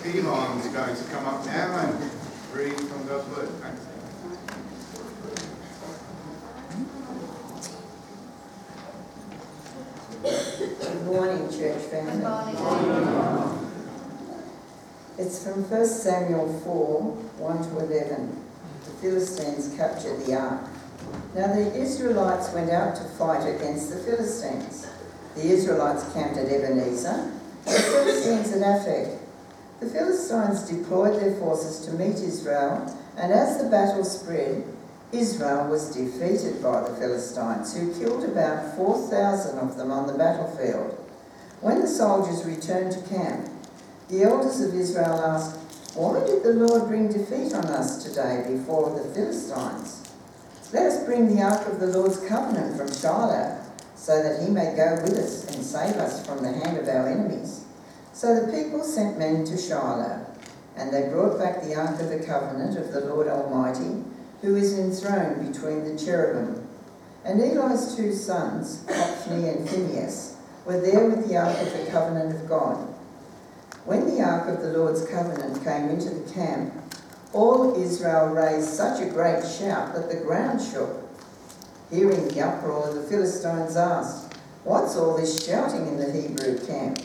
Elon's going to come up now and read from God's Word. Thanks. Good morning, church family. Good morning. It's from 1 Samuel 4, 1 to 11. The Philistines captured the ark. Now the Israelites went out to fight against the Philistines. The Israelites camped at Ebenezer, the Philistines at Aphek. The Philistines deployed their forces to meet Israel, and as the battle spread, Israel was defeated by the Philistines, who killed about 4,000 of them on the battlefield. When the soldiers returned to camp, the elders of Israel asked, "Why did the Lord bring defeat on us today before the Philistines? Let us bring the ark of the Lord's covenant from Shiloh, so that he may go with us and save us from the hand of our enemies." So the people sent men to Shiloh, and they brought back the ark of the covenant of the Lord Almighty, who is enthroned between the cherubim. And Eli's two sons, Hophni and Phinehas, were there with the ark of the covenant of God. When the ark of the Lord's covenant came into the camp, all Israel raised such a great shout that the ground shook. Hearing the uproar, the Philistines asked, "What's all this shouting in the Hebrew camp?"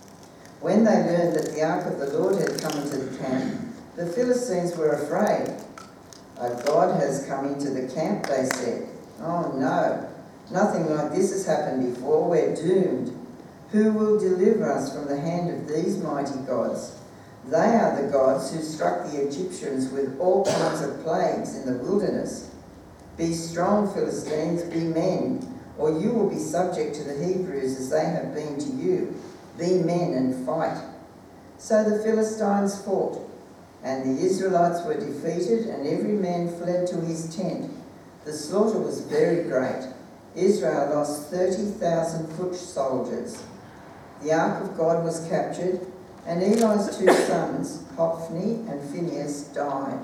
When they learned that the ark of the Lord had come into the camp, the Philistines were afraid. "A god has come into the camp," they said. "Oh no, nothing like this has happened before. We're doomed. Who will deliver us from the hand of these mighty gods? They are the gods who struck the Egyptians with all kinds of plagues in the wilderness. Be strong, Philistines, be men, or you will be subject to the Hebrews as they have been to you. Be men and fight." So the Philistines fought, and the Israelites were defeated, and every man fled to his tent. The slaughter was very great. Israel lost 30,000 foot soldiers. The ark of God was captured, and Eli's two sons, Hophni and Phinehas, died.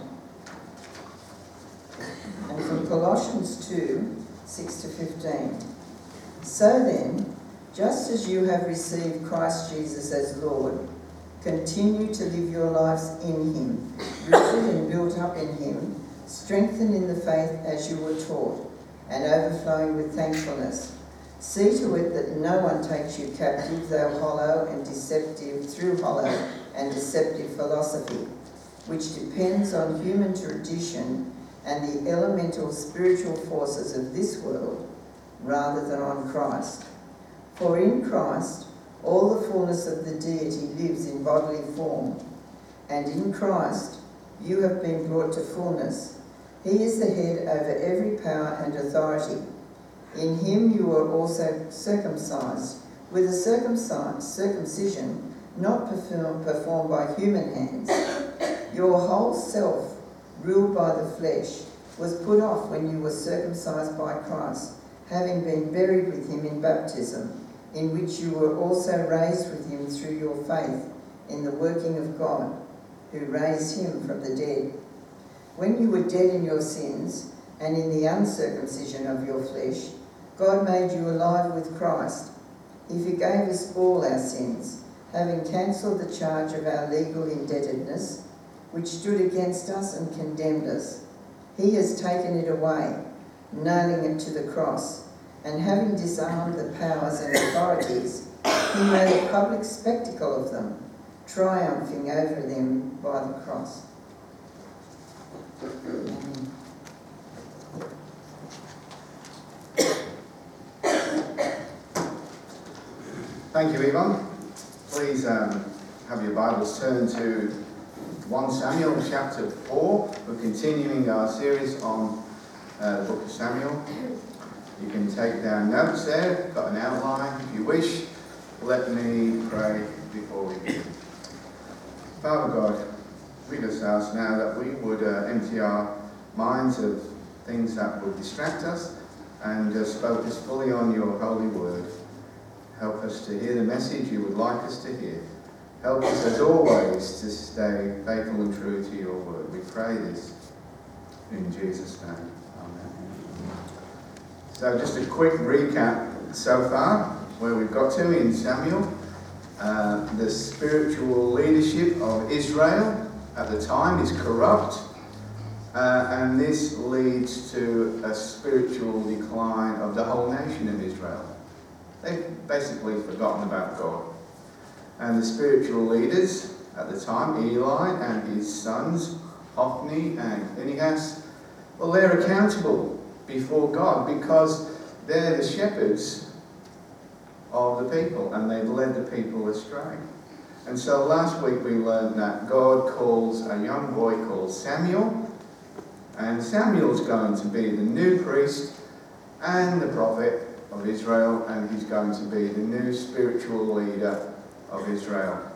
And from Colossians 2, 6 to 15. So then, just as you have received Christ Jesus as Lord, continue to live your lives in him, rooted and built up in him, strengthened in the faith as you were taught, and overflowing with thankfulness. See to it that no one takes you captive through hollow and deceptive philosophy, which depends on human tradition and the elemental spiritual forces of this world, rather than on Christ. For in Christ, all the fullness of the deity lives in bodily form, and in Christ you have been brought to fullness. He is the head over every power and authority. In him you were also circumcised, with a circumcision not performed by human hands. Your whole self, ruled by the flesh, was put off when you were circumcised by Christ, having been buried with him in baptism, in which you were also raised with him through your faith in the working of God, who raised him from the dead. When you were dead in your sins and in the uncircumcision of your flesh, God made you alive with Christ. He forgave us all our sins, having cancelled the charge of our legal indebtedness, which stood against us and condemned us. He has taken it away, nailing it to the cross, and having disarmed the powers and authorities, he made a public spectacle of them, triumphing over them by the cross. Thank you, Yvonne. Please have your Bibles turned to 1 Samuel chapter 4. We're continuing our series on the book of Samuel. You can take down notes there, got an outline if you wish. Let me pray before we begin. Father God, we just ask now that we would empty our minds of things that would distract us and just focus fully on your holy word. Help us to hear the message you would like us to hear. Help us, as always, to stay faithful and true to your word. We pray this in Jesus' name. Amen. So just a quick recap so far, where we've got to in Samuel. The spiritual leadership of Israel at the time is corrupt, and this leads to a spiritual decline of the whole nation of Israel. They've basically forgotten about God. And the spiritual leaders at the time, Eli and his sons, Hophni and Phinehas, well, they're accountable before God because they're the shepherds of the people and they've led the people astray. And so last week we learned that God calls a young boy called Samuel, and Samuel's going to be the new priest and the prophet of Israel, and he's going to be the new spiritual leader of Israel.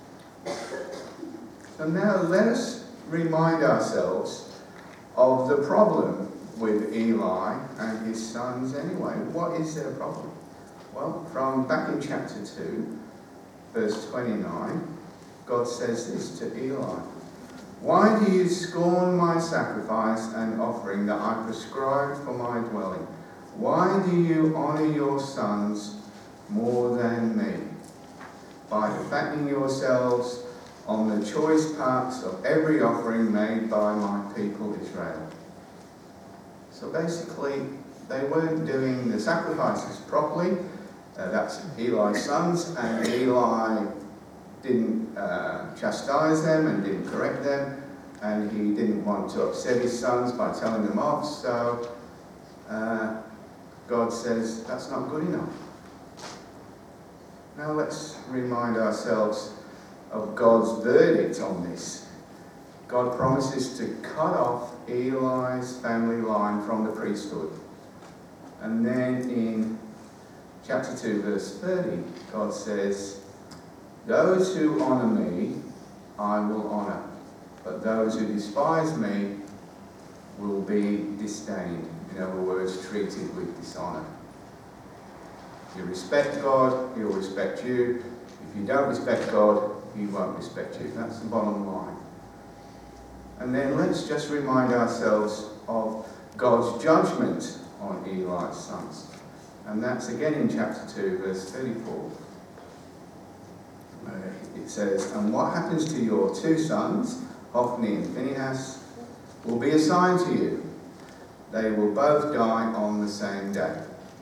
So now let us remind ourselves of the problem with Eli and his sons anyway. What is their problem? Well, from back in chapter 2, verse 29, God says this to Eli. Why do you scorn my sacrifice and offering that I prescribed for my dwelling? Why do you honour your sons more than me, by fattening yourselves on the choice parts of every offering made by my people Israel? So basically, they weren't doing the sacrifices properly. That's Eli's sons, and Eli didn't chastise them and didn't correct them, and he didn't want to upset his sons by telling them off, so God says that's not good enough. Now let's remind ourselves of God's verdict on this. God promises to cut off Eli's family line from the priesthood. And then in chapter 2, verse 30, God says, those who honour me, I will honour, but those who despise me will be disdained. In other words, treated with dishonour. If you respect God, he'll respect you. If you don't respect God, he won't respect you. That's the bottom line. And then let's just remind ourselves of God's judgment on Eli's sons. And that's again in chapter 2, verse 34. It says, and what happens to your two sons, Hophni and Phinehas, will be assigned to you. They will both die on the same day.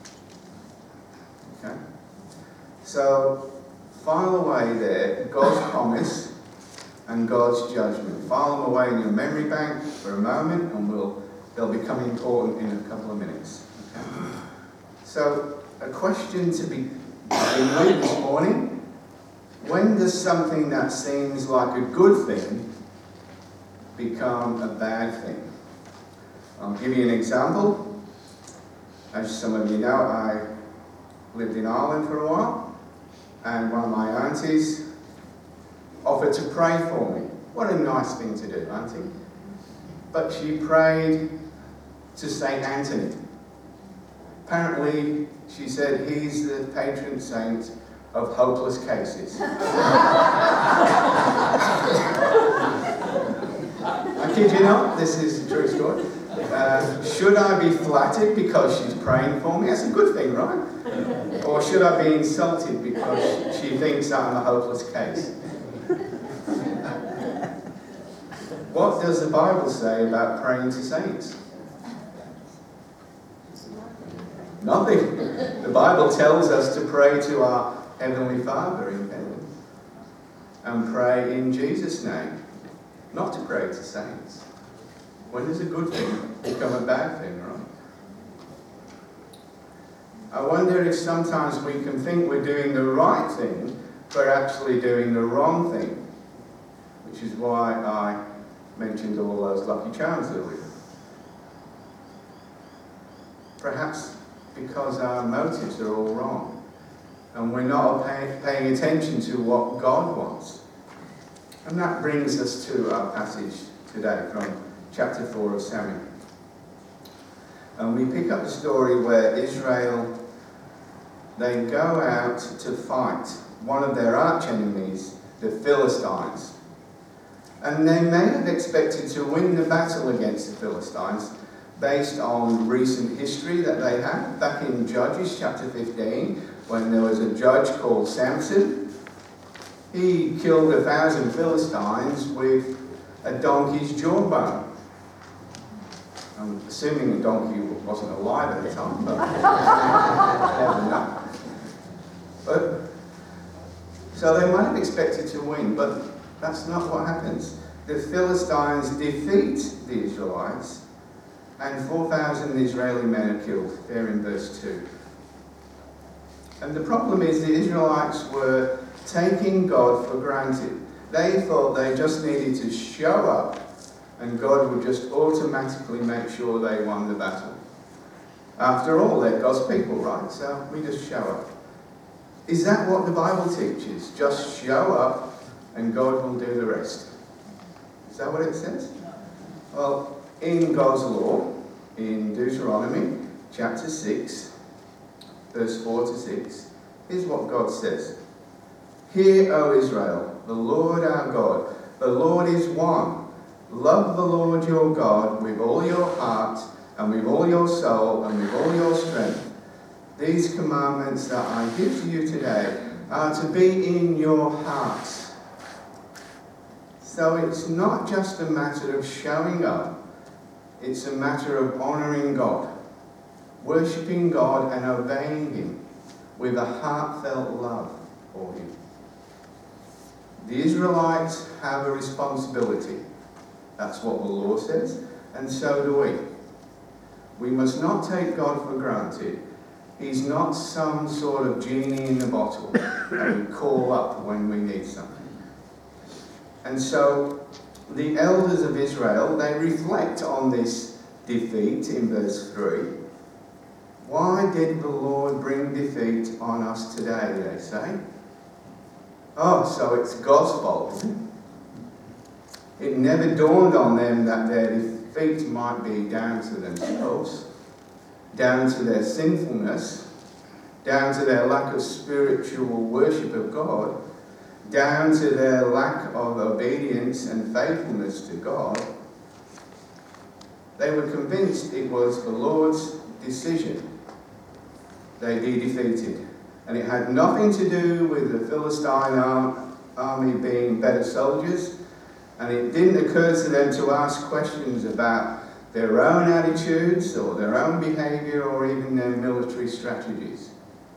Okay? So, file away there God's promise and God's judgment. File them away in your memory bank for a moment, and they'll become important in a couple of minutes. Okay? So, a question to begin with this morning. When does something that seems like a good thing become a bad thing? I'll give you an example. As some of you know, I lived in Ireland for a while, and one of my aunties offered to pray for me. What a nice thing to do, auntie. But she prayed to St. Anthony. Apparently, she said he's the patron saint of hopeless cases. I kid you not, this is a true story. Should I be flattered because she's praying for me? That's a good thing, right? Or should I be insulted because she thinks I'm a hopeless case? What does the Bible say about praying to saints? Nothing. The Bible tells us to pray to our Heavenly Father in heaven and pray in Jesus' name, not to pray to saints. When does a good thing become a bad thing, right? I wonder if sometimes we can think we're doing the right thing, but actually doing the wrong thing, which is why I mentioned all those Lucky Charms earlier. Perhaps because our motives are all wrong, and we're not paying attention to what God wants. And that brings us to our passage today from chapter 4 of Samuel. And we pick up the story where Israel, they go out to fight one of their arch enemies, the Philistines. And they may have expected to win the battle against the Philistines based on recent history that they had. Back in Judges chapter 15, when there was a judge called Samson, He killed 1,000 Philistines with a donkey's jawbone. I'm assuming the donkey wasn't alive at the time, but never know. But so they might have expected to win, but that's not what happens. The Philistines defeat the Israelites, and 4,000 Israeli men are killed. There in verse 2. And the problem is the Israelites were taking God for granted. They thought they just needed to show up and God would just automatically make sure they won the battle. After all, they're God's people, right? So we just show up. Is that what the Bible teaches? Just show up and God will do the rest. Is that what it says? Well, in God's law, in Deuteronomy chapter 6, verse 4 to 6, here's what God says. Hear, O Israel, the Lord our God, the Lord is one. Love the Lord your God with all your heart and with all your soul and with all your strength. These commandments that I give to you today are to be in your hearts. So it's not just a matter of showing up, it's a matter of honouring God, worshipping God and obeying Him with a heartfelt love for Him. The Israelites have a responsibility. That's what the law says, and so do we. We must not take God for granted. He's not some sort of genie in the bottle that we call up when we need something. And so the elders of Israel, they reflect on this defeat in verse 3. Why did the Lord bring defeat on us today, they say? Oh, so it's God's fault. It never dawned on them that their defeat might be down to themselves, down to their sinfulness, down to their lack of spiritual worship of God, down to their lack of obedience and faithfulness to God. They were convinced it was the Lord's decision they be defeated. And it had nothing to do with the Philistine army being better soldiers. And it didn't occur to them to ask questions about their own attitudes or their own behaviour or even their military strategies.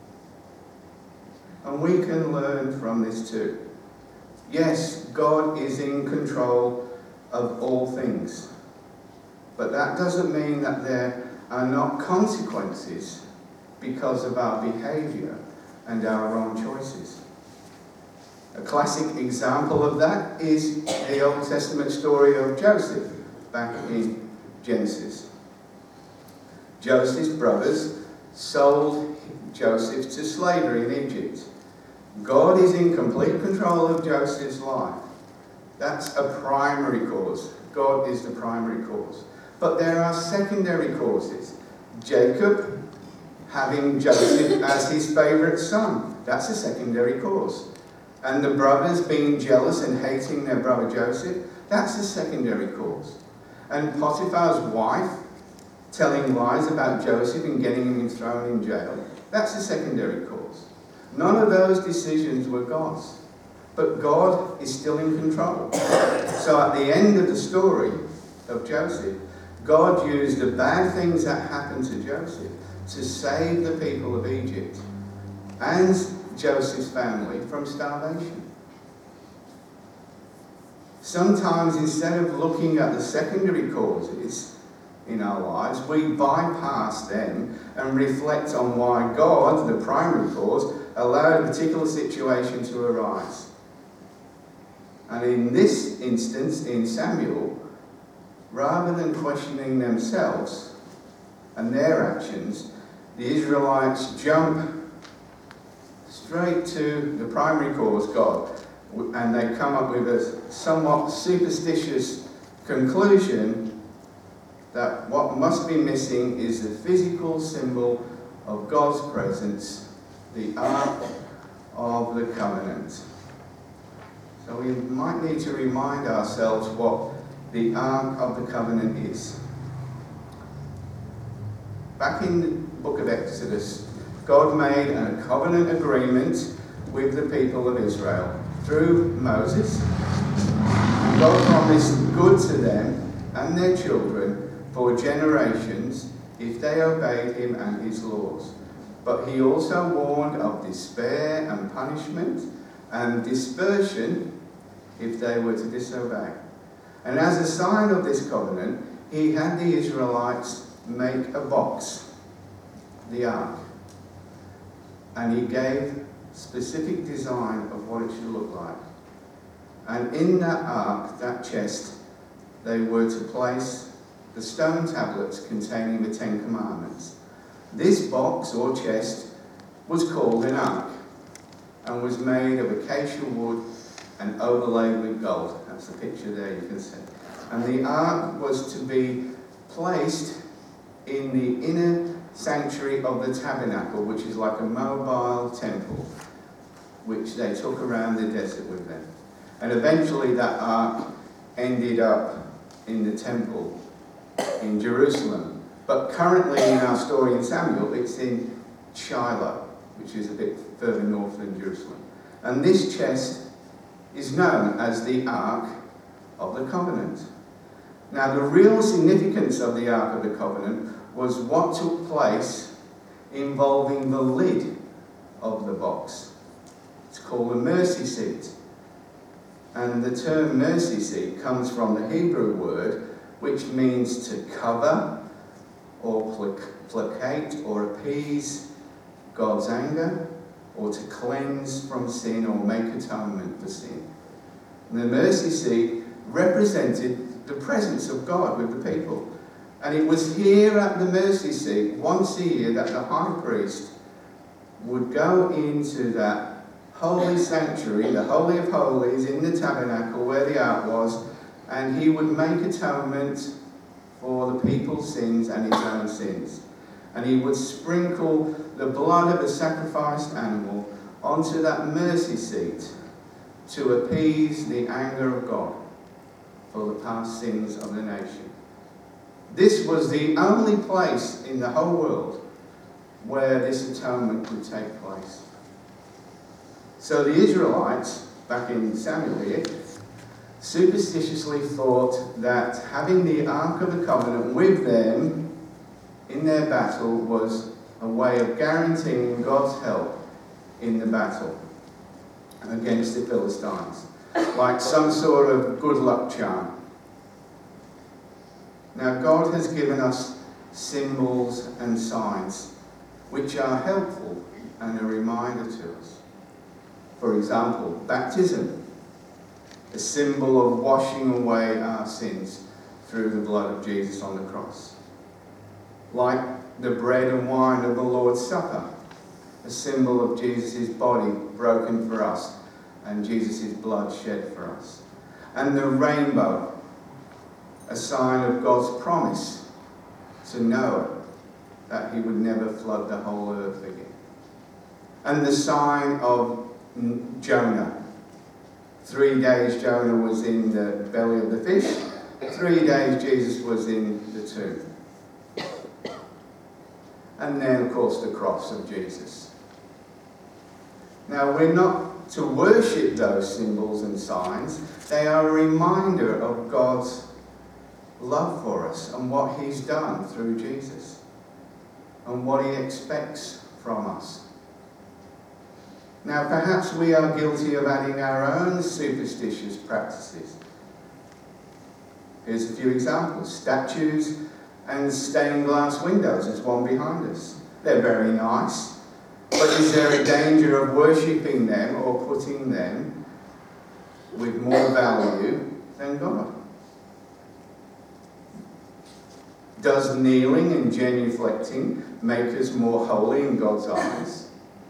And we can learn from this too. Yes, God is in control of all things. But that doesn't mean that there are not consequences because of our behaviour and our own choices. A classic example of that is the Old Testament story of Joseph back in Genesis. Joseph's brothers sold Joseph to slavery in Egypt. God is in complete control of Joseph's life. That's a primary cause. God is the primary cause. But there are secondary causes. Jacob having Joseph as his favourite son. That's a secondary cause. And the brothers being jealous and hating their brother Joseph, that's a secondary cause. And Potiphar's wife telling lies about Joseph and getting him thrown in jail, that's a secondary cause. None of those decisions were God's. But God is still in control. So at the end of the story of Joseph, God used the bad things that happened to Joseph to save the people of Egypt and Joseph's family from starvation. Sometimes instead of looking at the secondary causes in our lives, we bypass them and reflect on why God, the primary cause, allowed a particular situation to arise. And in this instance, in Samuel, rather than questioning themselves and their actions, the Israelites jump straight to the primary cause, God, and they come up with a somewhat superstitious conclusion that what must be missing is the physical symbol of God's presence, the Ark of the Covenant. So we might need to remind ourselves what the Ark of the Covenant is. Back in the book of Exodus, God made a covenant agreement with the people of Israel through Moses. And God promised good to them and their children for generations if they obeyed him and his laws. But he also warned of despair and punishment and dispersion if they were to disobey. And as a sign of this covenant, he had the Israelites make a box, the ark. And he gave specific design of what it should look like. And in that ark, that chest, they were to place the stone tablets containing the Ten Commandments. This box or chest was called an ark and was made of acacia wood and overlaid with gold. That's the picture there you can see. And the ark was to be placed in the inner sanctuary of the tabernacle, which is like a mobile temple, which they took around the desert with them. And eventually that ark ended up in the temple in Jerusalem. But currently in our story in Samuel, it's in Shiloh, which is a bit further north than Jerusalem. And this chest is known as the Ark of the Covenant. Now, the real significance of the Ark of the Covenant was what took place involving the lid of the box. It's called a mercy seat. And the term mercy seat comes from the Hebrew word, which means to cover or placate or appease God's anger, or to cleanse from sin or make atonement for sin. And the mercy seat represented the presence of God with the people. And it was here at the mercy seat, once a year, that the high priest would go into that holy sanctuary, the Holy of Holies, in the tabernacle where the ark was, and he would make atonement for the people's sins and his own sins. And he would sprinkle the blood of a sacrificed animal onto that mercy seat to appease the anger of God for the past sins of the nation. This was the only place in the whole world where this atonement could take place. So the Israelites, back in Samuel here, superstitiously thought that having the Ark of the Covenant with them in their battle was a way of guaranteeing God's help in the battle against the Philistines, like some sort of good luck charm. Now, God has given us symbols and signs which are helpful and a reminder to us. For example, baptism, a symbol of washing away our sins through the blood of Jesus on the cross. Like the bread and wine of the Lord's Supper, a symbol of Jesus' body broken for us and Jesus' blood shed for us. And the rainbow, a sign of God's promise to Noah that he would never flood the whole earth again. And the sign of Jonah. 3 days Jonah was in the belly of the fish. 3 days Jesus was in the tomb. And then, of course, the cross of Jesus. Now, we're not to worship those symbols and signs. They are a reminder of God's love for us and what he's done through Jesus and what he expects from us. Now, perhaps we are guilty of adding our own superstitious practices. Here's a few examples. Statues and stained glass windows. There's one behind us. They're very nice, but is there a danger of worshipping them or putting them with more value than God? Does kneeling and genuflecting make us more holy in God's eyes?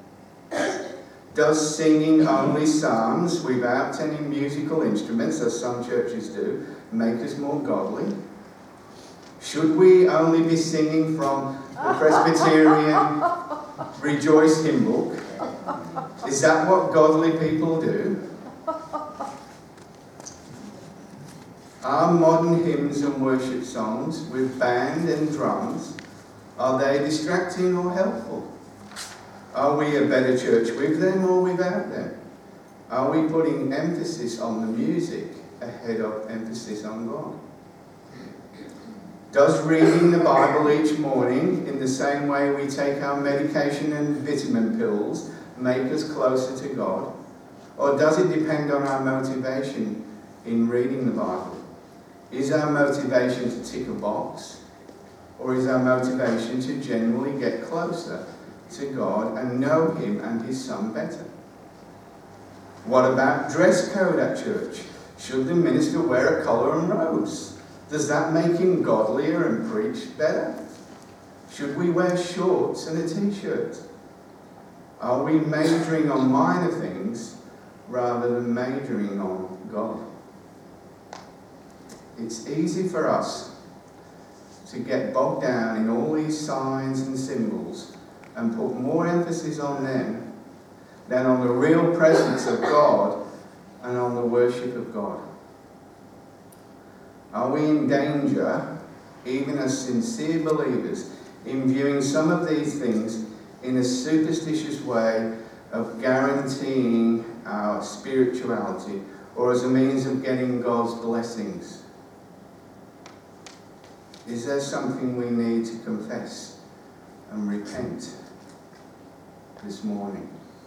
Does singing only psalms without any musical instruments, as some churches do, make us more godly? Should we only be singing from the Presbyterian Rejoice hymn book? Is that what godly people do? Are modern hymns and worship songs with band and drums, are they distracting or helpful? Are we a better church with them or without them? Are we putting emphasis on the music ahead of emphasis on God? Does reading the Bible each morning, in the same way we take our medication and vitamin pills, make us closer to God? Or does it depend on our motivation in reading the Bible? Is our motivation to tick a box? Or is our motivation to genuinely get closer to God and know Him and His Son better? What about dress code at church? Should the minister wear a collar and robes? Does that make him godlier and preach better? Should we wear shorts and a t-shirt? Are we majoring on minor things rather than majoring on God? It's easy for us to get bogged down in all these signs and symbols and put more emphasis on them than on the real presence of God and on the worship of God. Are we in danger, even as sincere believers, in viewing some of these things in a superstitious way of guaranteeing our spirituality or as a means of getting God's blessings? Is there something we need to confess and repent this morning?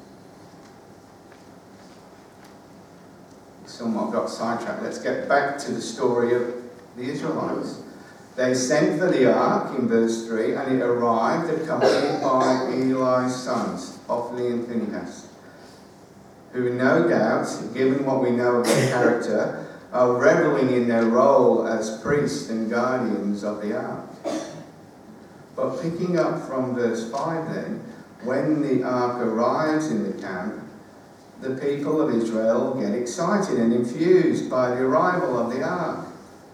Somewhat got sidetracked. Let's get back to the story of the Israelites. They sent for the ark in verse 3, and it arrived accompanied by Eli's sons, Hophni and Phinehas, who no doubt, given what we know of their character, are reveling in their role as priests and guardians of the ark. But picking up from verse 5 then, when the ark arrives in the camp, the people of Israel get excited and infused by the arrival of the ark.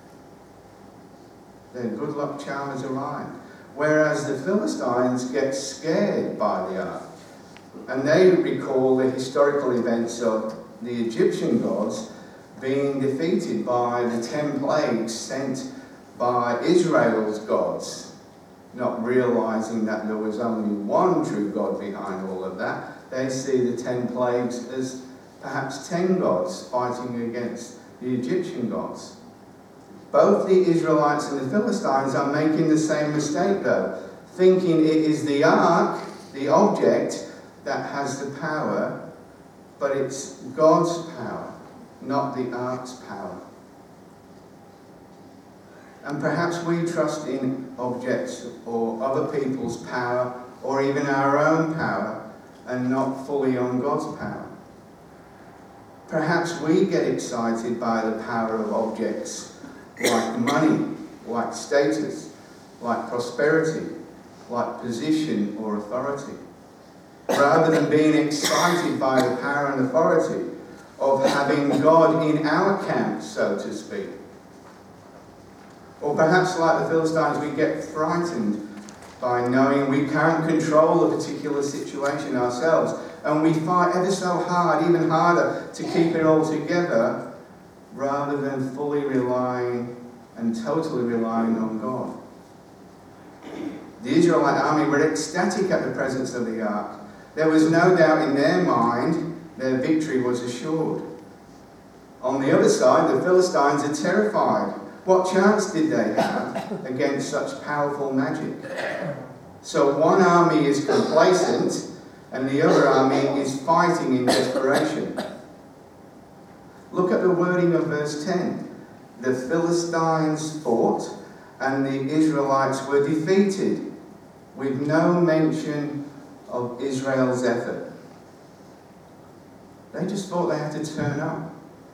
Their good luck charm has arrived. Whereas the Philistines get scared by the ark. And they recall the historical events of the Egyptian gods being defeated by the 10 plagues sent by Israel's gods, not realizing that there was only one true God behind all of that. They see the 10 plagues as perhaps 10 gods fighting against the Egyptian gods. Both the Israelites and the Philistines are making the same mistake though, thinking it is the ark, the object, that has the power, but it's God's power, not the ark's power. And perhaps we trust in objects or other people's power or even our own power and not fully on God's power. Perhaps we get excited by the power of objects like money, like status, like prosperity, like position or authority, rather than being excited by the power and authority of having God in our camp, so to speak. Or perhaps like the Philistines, we get frightened by knowing we can't control a particular situation ourselves, and we fight ever so hard, even harder, to keep it all together, rather than fully relying and totally relying on God. The Israelite army were ecstatic at the presence of the ark. There was no doubt in their mind their victory was assured. On the other side, the Philistines are terrified. What chance did they have against such powerful magic? So one army is complacent and the other army is fighting in desperation. Look at the wording of verse 10. The Philistines fought and the Israelites were defeated, with no mention of Israel's effort. They just thought they had to turn up.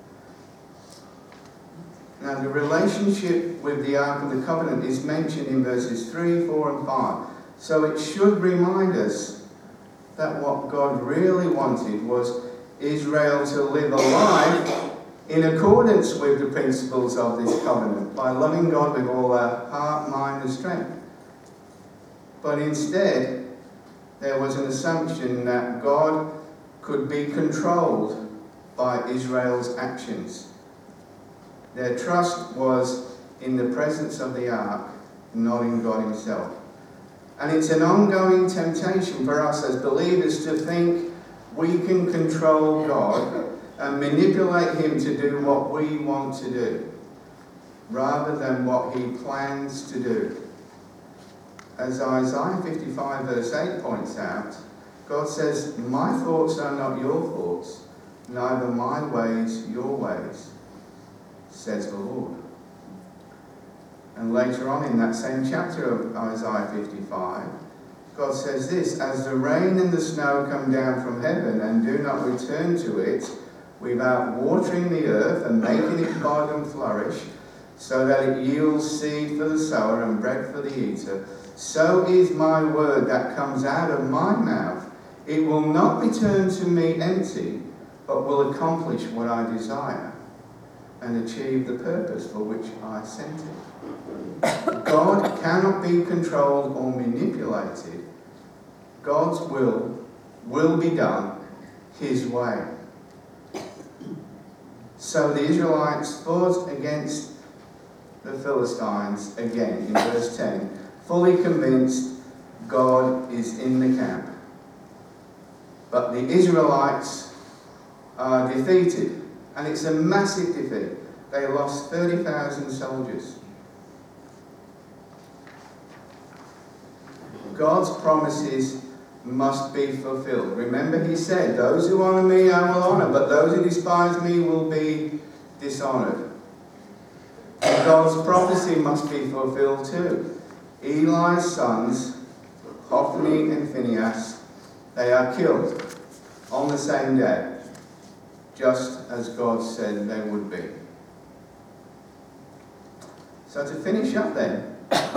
Now, the relationship with the Ark of the Covenant is mentioned in verses 3, 4 and 5. So it should remind us that what God really wanted was Israel to live a life in accordance with the principles of this covenant, by loving God with all our heart, mind and strength. But instead, there was an assumption that God could be controlled by Israel's actions. Their trust was in the presence of the ark, not in God himself. And it's an ongoing temptation for us as believers to think we can control God and manipulate him to do what we want to do, rather than what he plans to do. As Isaiah 55 verse 8 points out, God says, "My thoughts are not your thoughts, neither my ways your ways, says the Lord." And later on in that same chapter of Isaiah 55, God says this, "As the rain and the snow come down from heaven and do not return to it, without watering the earth and making it bud and flourish, so that it yields seed for the sower and bread for the eater, so is my word that comes out of my mouth. It will not return to me empty, but will accomplish what I desire and achieve the purpose for which I sent it." God cannot be controlled or manipulated. God's will be done his way. So the Israelites fought against the Philistines again in verse 10, fully convinced God is in the camp. But the Israelites are defeated, and it's a massive defeat. They lost 30,000 soldiers. God's promises must be fulfilled. Remember, he said, "Those who honour me I will honour, but those who despise me will be dishonoured." And God's prophecy must be fulfilled too. Eli's sons, Hophni and Phinehas, they are killed on the same day, just as God said they would be. So to finish up then,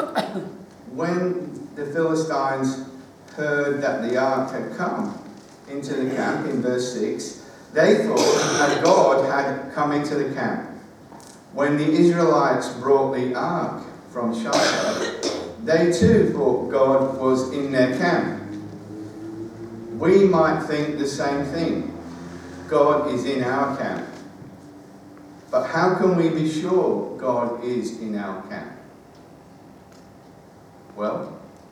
when the Philistines heard that the ark had come into the camp in verse 6, they thought that God had come into the camp. When the Israelites brought the ark from Shiloh, they too thought God was in their camp. We might think the same thing. God is in our camp. But how can we be sure God is in our camp? Well,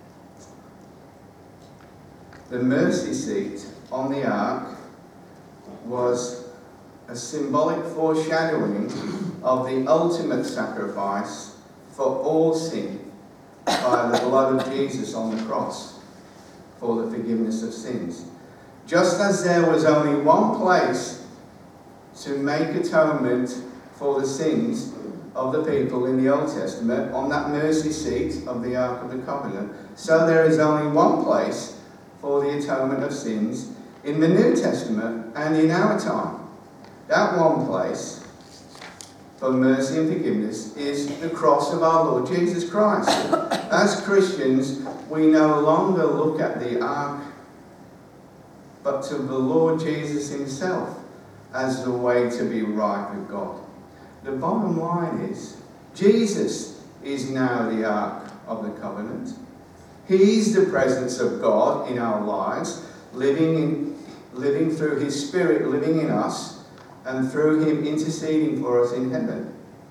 the mercy seat on the ark was a symbolic foreshadowing of the ultimate sacrifice for all sin by the blood of Jesus on the cross for the forgiveness of sins. Just as there was only one place to make atonement for the sins of the people in the Old Testament, on that mercy seat of the Ark of the Covenant, so there is only one place for the atonement of sins in the New Testament and in our time. That one place for mercy and forgiveness is the cross of our Lord Jesus Christ. As Christians, we no longer look at the ark, but to the Lord Jesus himself as the way to be right with God. The bottom line is, Jesus is now the ark of the covenant. He's the presence of God in our lives, living through his Spirit, living in us, and through him interceding for us in heaven.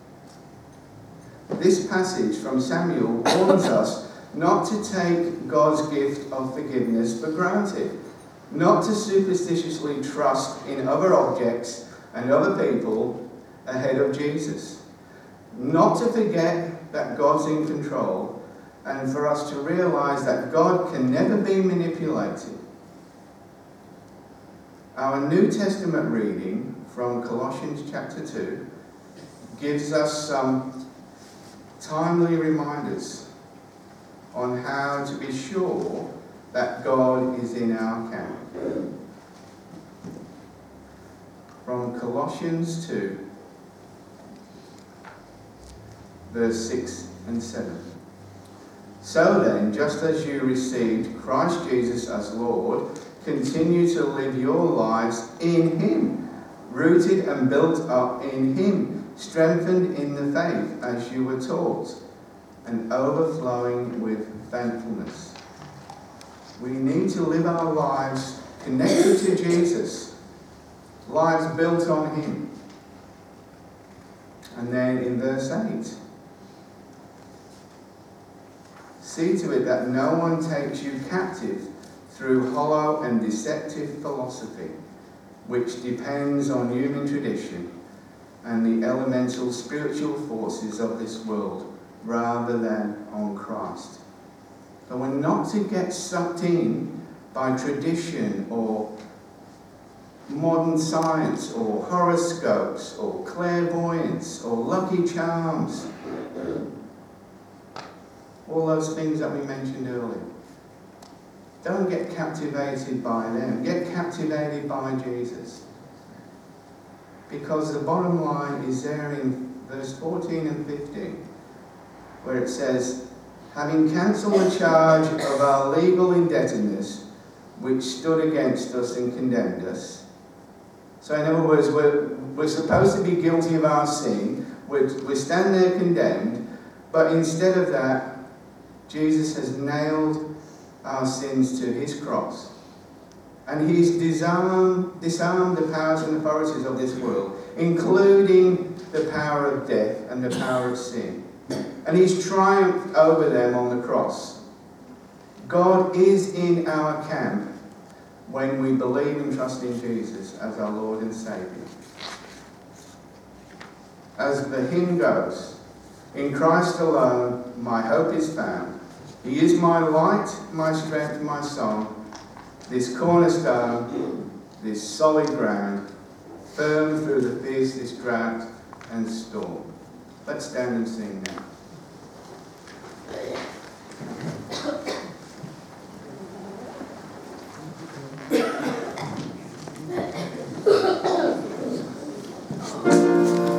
This passage from Samuel warns us not to take God's gift of forgiveness for granted, not to superstitiously trust in other objects and other people ahead of Jesus, not to forget that God's in control, and for us to realize that God can never be manipulated. Our New Testament reading from Colossians chapter 2 gives us some timely reminders on how to be sure that God is in our camp. From Colossians 2, verse 6 and 7. "So then, just as you received Christ Jesus as Lord, continue to live your lives in him, rooted and built up in him, strengthened in the faith as you were taught, and overflowing with thankfulness." We need to live our lives connected to Jesus, lives built on him. And then in verse 8, "See to it that no one takes you captive through hollow and deceptive philosophy, which depends on human tradition and the elemental spiritual forces of this world rather than on Christ. So we're not to get sucked in by tradition or modern science or horoscopes or clairvoyance or lucky charms. All those things that we mentioned earlier. Don't get captivated by them. Get captivated by Jesus. Because the bottom line is there in verse 14 and 15, where it says, having cancelled the charge of our legal indebtedness, which stood against us and condemned us. So in other words, we're supposed to be guilty of our sin. We stand there condemned, but instead of that, Jesus has nailed our sins to his cross. And he's disarmed the powers and authorities of this world, including the power of death and the power of sin. And he's triumphed over them on the cross. God is in our camp when we believe and trust in Jesus as our Lord and Saviour. As the hymn goes, in Christ alone my hope is found. He is my light, my strength, my song, this cornerstone, this solid ground, firm through the fiercest drought and storm. Let's stand and sing now.